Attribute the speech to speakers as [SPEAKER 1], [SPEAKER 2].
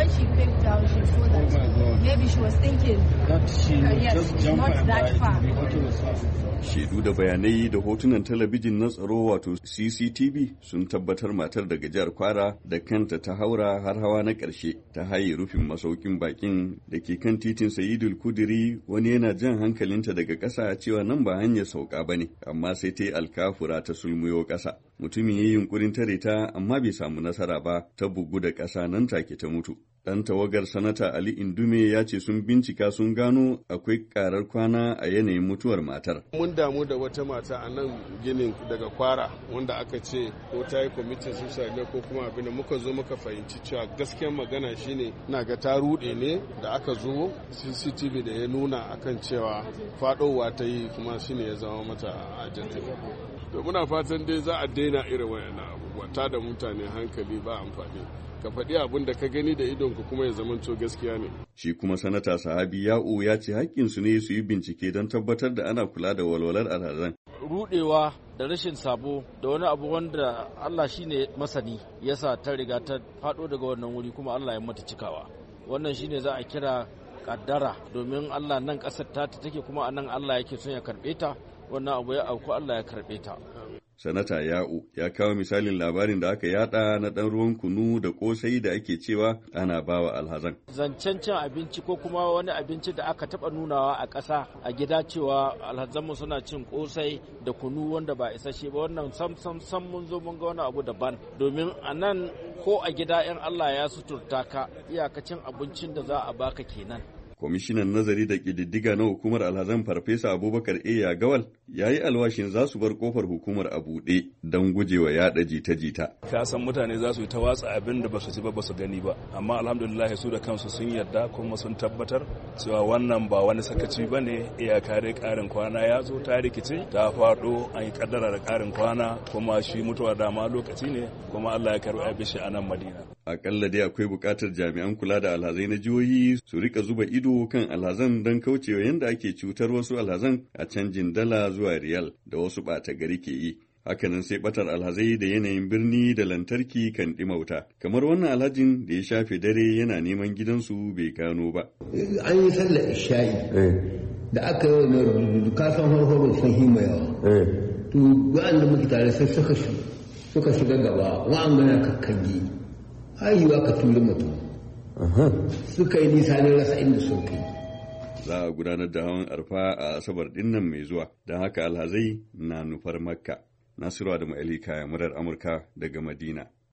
[SPEAKER 1] she picked down, she saw that maybe she was thinking that yes, it's not that far.
[SPEAKER 2] Shaidu da bayanai da hotunan talabijin na tsaro wato CCTV sun tabbatar matar daga jihar Kwara da kanta ta haura har hawa na ƙarshe ta haye rufin masaukin bakin da ke kan titin Sayidul Kudiri. Wani yana jan hankalinta daga ƙasa cewa nan ba hanyar sauka ba ne, amma sai ta yi alkafura ta sulmuyo ƙasa. Mutumin ya yi yunkurin tare ta amma bai samu nasara ba, ta bugu da ƙasa nan take ta mutu. Ɗan tawagar Sanata Ali Indume ya ce sun bincika sun gano akwai ƙarar kwana a yanayin mutuwar matar.
[SPEAKER 3] Mun damu da wata mata a nan ginin daga Kwara wanda aka ce ko ta yi kwamitin suicide ne ko kuma abin da muka zo muka fahimci cewa gaskiyar magana shine na ga ta ruɗe ne da aka zo CCTV da ya nuna akan cewa faɗowa ta yi kuma shine ya zama mata ajali. To muna fatan dai za a daina irin wayannan abubuwa, ta da mutane hankali ba amfani. Ka faɗi abin da ka gani da idonka kuma ya zamanto gaskiya ne.
[SPEAKER 2] Shi kuma Sanata Sahabi Ya'u ya ce haƙƙinsu ne su yi bincike don tabbatar da ana kula da walwalar alhazan.
[SPEAKER 4] Rudewa da rashin sabo da wani abu wanda Allah shine masani yasa ta riga ta faɗo daga wannan wuri kuma Allah ya mata cikawa. Wannan shine za a kira kaddara, domin Allah nan ƙasar ta take kuma anan Allah yake son ya karɓe ta. Wannan abu ya auku Allah ya karɓe ta.
[SPEAKER 2] Sanata Ya'u ya kawo misalin labarin da aka yada na ɗan ruwan kunu da ƙosai da ake cewa ana bawa alhazan.
[SPEAKER 4] Zancen cin abinci ko kuma wani abinci da aka taɓa nunawa a ƙasa a gida cewa alhazanmu suna cin ƙosai da kunu wanda ba isasshe ba, wannan sam mun zo mun ga wani abu daban. Domin a nan ko a gida in Allah ya suturta ka iyakacin abincin da za a baka kenan.
[SPEAKER 2] Kwamishinan nazari da ƙididdiga na hukumar alhazan Farfesa Abubakar Eya Gawal ya yi alwashin za su bar kofar hukumar a buɗe don gujewa yaɗa jita-jita.
[SPEAKER 5] Ka san mutane za su yi ta watsa abin da ba su ci ba su gani ba, amma alhamdulillah su da kansu sun yarda kuma sun tabbatar cewa wannan ba wani sakaci ba ne. Iyaka dai ƙarin kwana ya zo, ta rikice ta faɗo, an yi ƙaddara da ƙarin kwana, kuma shi mutuwa dama lokaci ne, kuma Allah ya karɓi abin shi a nan Madina.
[SPEAKER 2] Akalla dai akwai buƙatar jami'an kula da alhazai na jihohi su rika zuba ido kan alhazan don kaucewa yadda ake cutar wasu alhazan a canjin dala zuwa riyal da wasu ɓata gari ke yi. Hakanan sai ɓatar alhazai da yanayin birni da lantarki kan ɗimauta, kamar wannan alhajin da ya shafe dare yana neman gidansu bai gano ba.
[SPEAKER 6] An yi sallar isha'i da aka yi wani kasan harhoron sun hima yawa. To wa'anda muke tare sai suka shiga gaba, wa'an gana kakkangi. Haihuwa ka tuli mutum. Suka yi nisa ne rasa inda sun kai.
[SPEAKER 2] Za a gudanar da hawan arfa a Asabar dinnan mai zuwa, don haka alhazai na nufar Makka. Nasiru Adamu Ali Kaya, murar Amurka daga Madina.